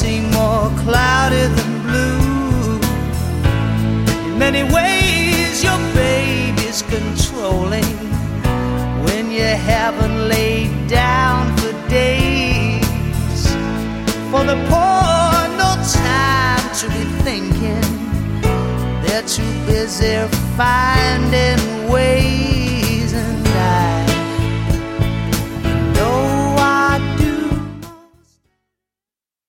seem more cloudy than blue. In many ways your baby's controlling when you haven't laid down for days. For the poor, no time to be thinking, they're too busy finding ways.